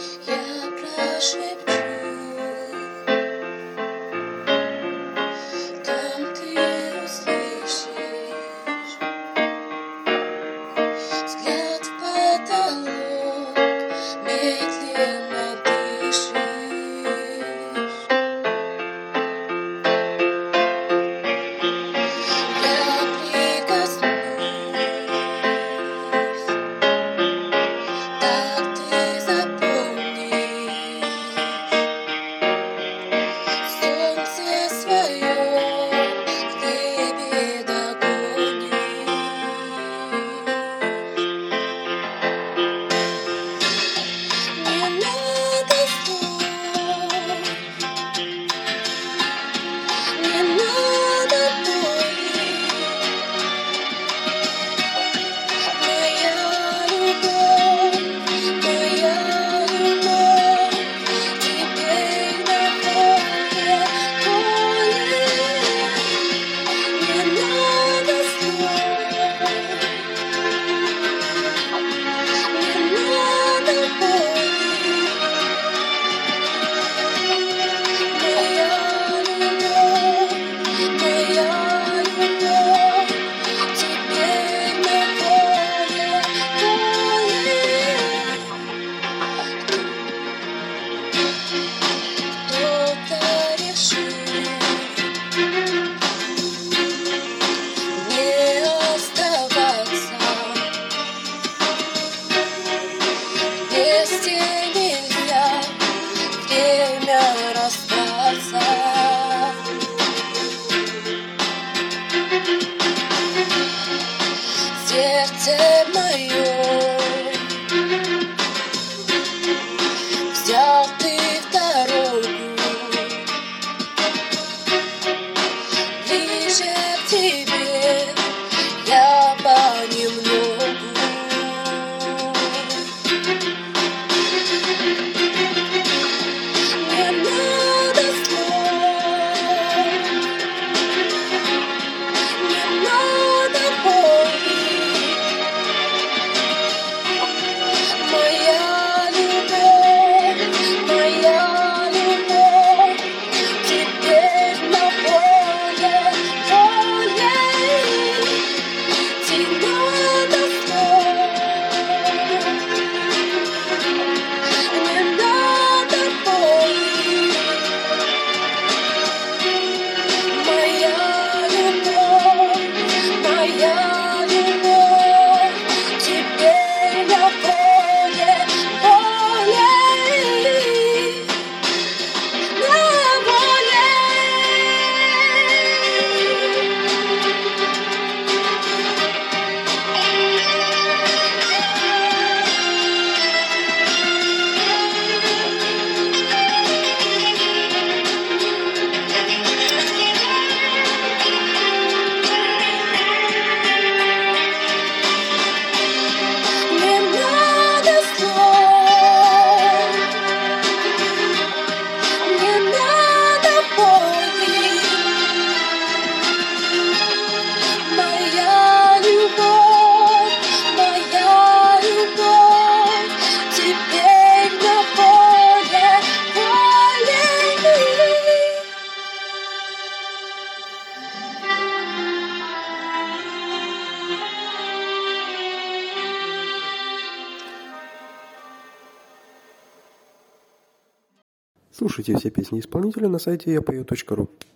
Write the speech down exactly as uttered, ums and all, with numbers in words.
Я прошепчу, там ты услышишь взгляд в потолок, медленно дышишь. Я прикоснусь, так ты запомнишь солнце свое в небе догонишь. Не надо слов, не надо боли, моя любовь, моя любовь теперь на поле, поле. Не надо слов, не надо боли, моя любовь, моя любовь теперь на поле, поле. Кто-то решил не оставаться, вместе нельзя время расстаться. Сердце мое, взял ты в дорогу ближе к тебе, я понемногу. Не надо слов, не надо боли, моя любовь, моя любовь теперь на поле, поле. Не надо слов, не надо боли, моя любовь, моя любовь теперь на поле, поле, на поле. Не надо слов, не надо боли, моя любовь, моя любовь теперь на поле, поле. Слушайте все песни исполнителя на сайте я пою точка ру.